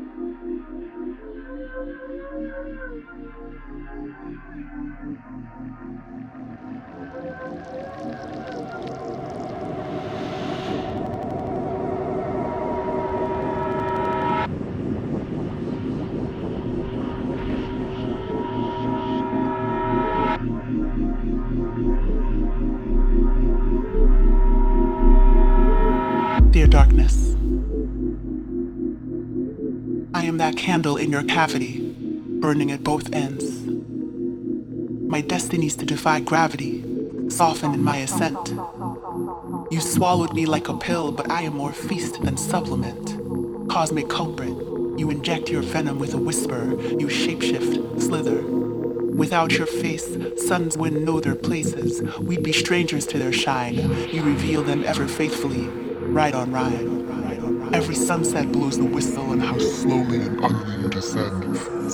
Dear darkness, I am that candle in your cavity, burning at both ends. My destiny's to defy gravity, soften in my ascent. You swallowed me like a pill, but I am more feast than supplement. Cosmic culprit, you inject your venom with a whisper, you shapeshift, slither. Without your face, suns wouldn't know their places. We'd be strangers to their shine. You reveal them ever faithfully, ride on ride. Every sunset blows the whistle on how slowly and utterly you descend.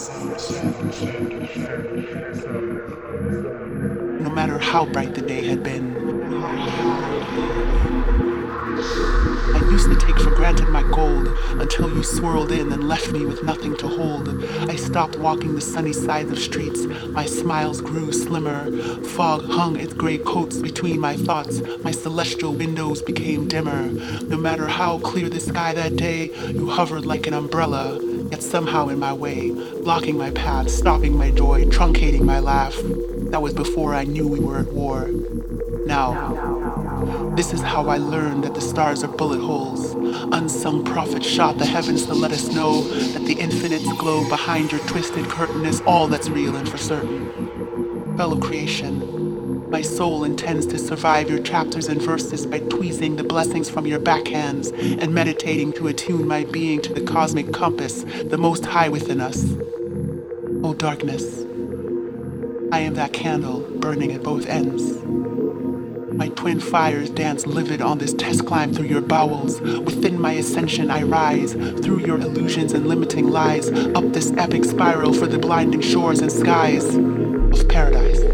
No matter how bright the day had been, I used to take for granted my gold until you swirled in and left me with nothing to hold. I stopped walking the sunny sides of streets. My smiles grew slimmer. Fog hung its gray coats between my thoughts. My celestial windows became dimmer. No matter how clear the sky that day, you hovered like an umbrella, yet somehow in my way, blocking my path, stopping my joy, truncating my laugh. That was before I knew we were at war. Now, this is how I learned that the stars are bullet holes. Unsung prophet shot the heavens to let us know that the infinite's glow behind your twisted curtain is all that's real and for certain. Fellow creation, my soul intends to survive your chapters and verses by tweezing the blessings from your backhands and meditating to attune my being to the cosmic compass, the most high within us. O darkness, I am that candle burning at both ends. My twin fires dance livid on this test climb through your bowels. Within my ascension I rise, through your illusions and limiting lies, up this epic spiral for the blinding shores and skies of paradise.